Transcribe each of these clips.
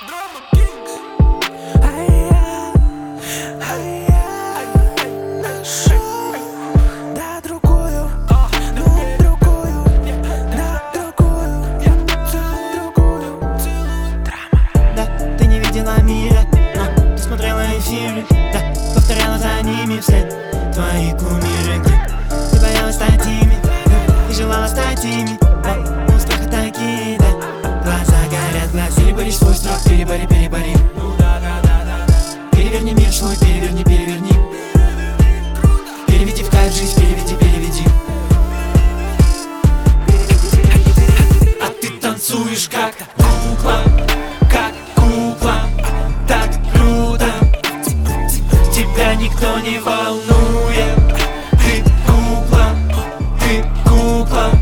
Да, повторяла за ними вслед твои кумиры. Ты боялась стать ими, ты желала стать ими. У страха такие, да, глаза горят, глаз. Перебори свой страх, перебори, перебори. Переверни мир свой, переверни, переверни. Переведи в кайф жизнь, переведи, переведи. А ты танцуешь как кукла, как кукла. Так круто, тебя никто не волнует. Ты кукла, ты кукла.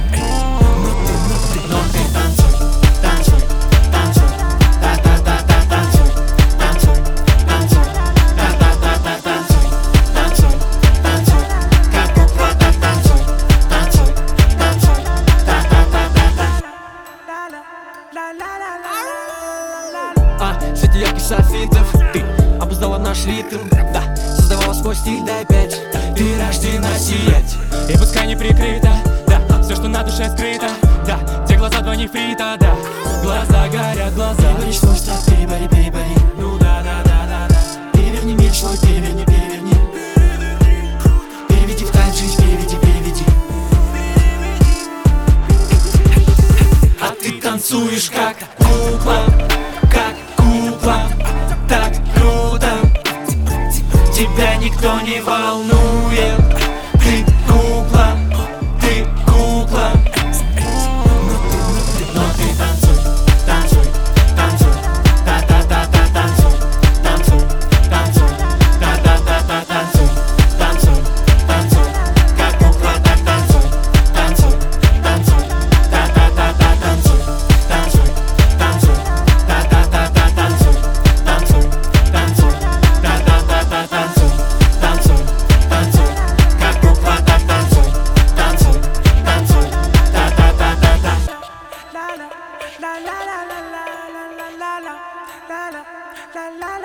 Но ты танцуй, танцуй, танцуй. Та-та-та-та, танцуй, танцуй, танцуй. Та-та-та-та, танцуй, танцуй, танцуй. Как кукла, так танцуй, танцуй, танцуй. Та-та-та-та-та. В свете ярких софитов ты обуздала наш ритм, да, создавала свой стиль, да опять ты рождена сиять. И пускай не прикрыто, да, все, что на душе скрыто, да, те глаза два нефрита, да, глаза горят, глаза. Перебори свой страх, перебори, перебори. Ну да, да, да, да, да. Переверни мир свой, переверни, переверни. Переведи в кайф жизнь, переведи, переведи. А ты танцуешь как кукла, как кукла. Так круто, тебя никто не волнует. Ты кукла, ты кукла. Но ты танцуй, танцуй, танцуй. Та-та-та-та, танцуй, танцуй, танцуй. Та-та-та-та, танцуй, танцуй, танцуй. Как кукла, так танцуй, танцуй, танцуй. Та-та-та-та, танцуй, танцуй, танцуй. Та-та-та-та, танцуй, танцуй, танцуй. Та-та-та-та, танцуй, танцуй, танцуй. Как кукла, так танцуй, танцуй, танцуй. Та-та-та-та-та. La la la la la la la la la la la la la la